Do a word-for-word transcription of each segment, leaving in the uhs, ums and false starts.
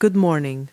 Good morning.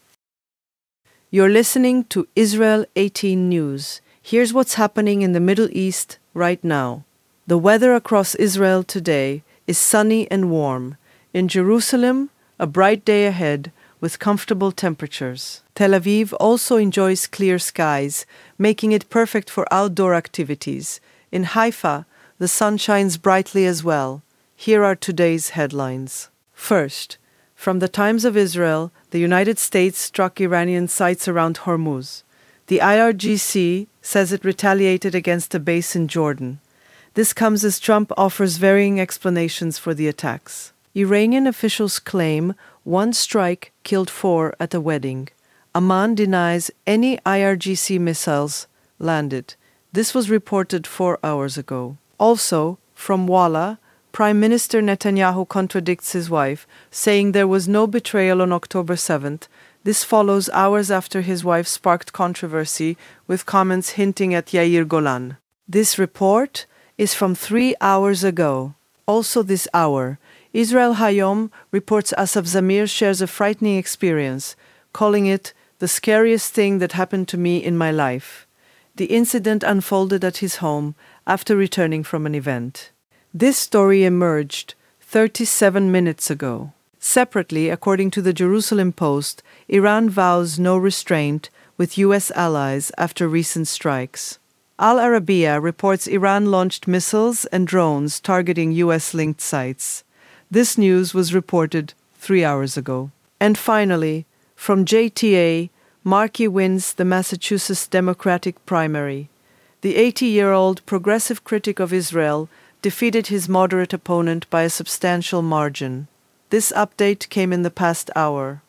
You're listening to Israel eighteen News. Here's what's happening in the Middle East right now. The weather across Israel today is sunny and warm. In Jerusalem, a bright day ahead with comfortable temperatures. Tel Aviv also enjoys clear skies, making it perfect for outdoor activities. In Haifa, the sun shines brightly as well. Here are today's headlines. First, from the Times of Israel, the United States struck Iranian sites around Hormuz. The I R G C says it retaliated against a base in Jordan. This comes as Trump offers varying explanations for the attacks. Iranian officials claim one strike killed four at a wedding. Amman denies any I R G C missiles landed. This was reported four hours ago. Also, from Walla, Prime Minister Netanyahu contradicts his wife, saying there was no betrayal on October seventh. This follows hours after his wife sparked controversy with comments hinting at Yair Golan. This report is from three hours ago. Also this hour, Israel Hayom reports Asaf Zamir shares a frightening experience, calling it the scariest thing that happened to me in my life. The incident unfolded at his home after returning from an event. This story emerged thirty-seven minutes ago. Separately, according to the Jerusalem Post, Iran vows no restraint with U S allies after recent strikes. Al Arabiya reports Iran launched missiles and drones targeting U S-linked sites. This news was reported three hours ago. And finally, from J T A, Markey wins the Massachusetts Democratic primary. The eighty-year-old progressive critic of Israel defeated his moderate opponent by a substantial margin. This update came in the past hour.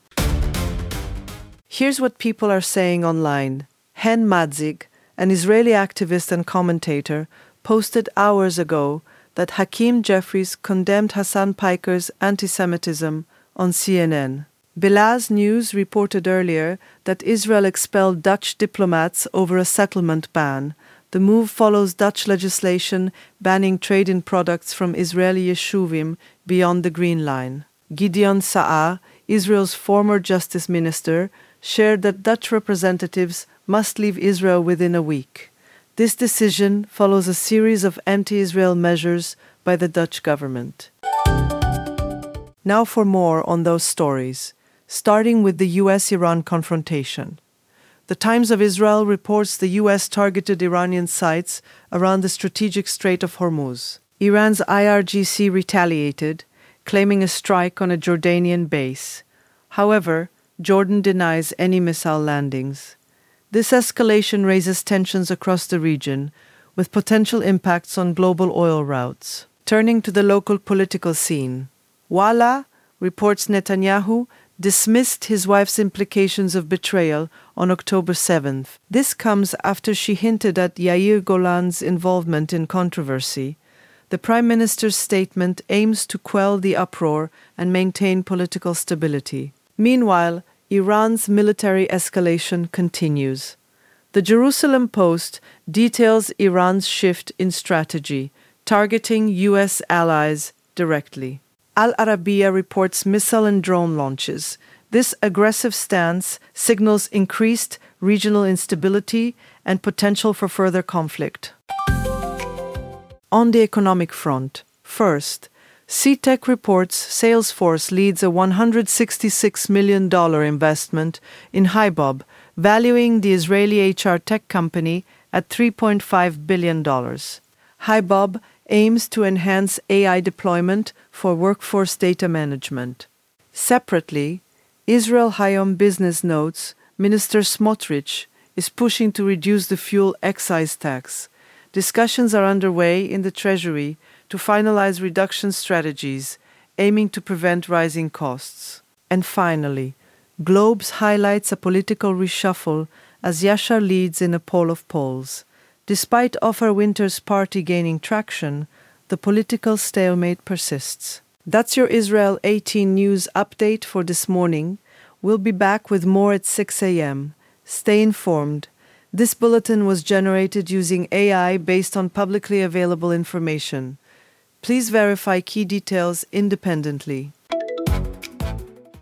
Here's what people are saying online. Hen Madzig, an Israeli activist and commentator, posted hours ago that Hakeem Jeffries condemned Hassan Piker's anti-Semitism on C N N. Belaz News reported earlier that Israel expelled Dutch diplomats over a settlement ban. The move follows Dutch legislation banning trade in products from Israeli yeshuvim beyond the Green Line. Gideon Sa'ar, Israel's former justice minister, shared that Dutch representatives must leave Israel within a week. This decision follows a series of anti-Israel measures by the Dutch government. Now for more on those stories, starting with the U S Iran confrontation. The Times of Israel reports the U S targeted Iranian sites around the strategic Strait of Hormuz. Iran's I R G C retaliated, claiming a strike on a Jordanian base. However, Jordan denies any missile landings. This escalation raises tensions across the region, with potential impacts on global oil routes. Turning to the local political scene, Walla reports Netanyahu dismissed his wife's implications of betrayal on October seventh. This comes after she hinted at Yair Golan's involvement in controversy. The Prime Minister's statement aims to quell the uproar and maintain political stability. Meanwhile, Iran's military escalation continues. The Jerusalem Post details Iran's shift in strategy, targeting U S allies directly. Al Arabiya reports missile and drone launches. This aggressive stance signals increased regional instability and potential for further conflict. On the economic front, first, CTech reports Salesforce leads a one hundred sixty-six million dollars investment in Hybob, valuing the Israeli H R tech company at three point five billion dollars. Hybob aims to enhance A I deployment for workforce data management. Separately, Israel Hayom Business notes Minister Smotrich is pushing to reduce the fuel excise tax. Discussions are underway in the Treasury to finalize reduction strategies, aiming to prevent rising costs. And finally, Globes highlights a political reshuffle as Yashar leads in a poll of polls. Despite Ofer Winter's party gaining traction, the political stalemate persists. That's your Israel eighteen News update for this morning. We'll be back with more at six a.m. Stay informed. This bulletin was generated using A I based on publicly available information. Please verify key details independently.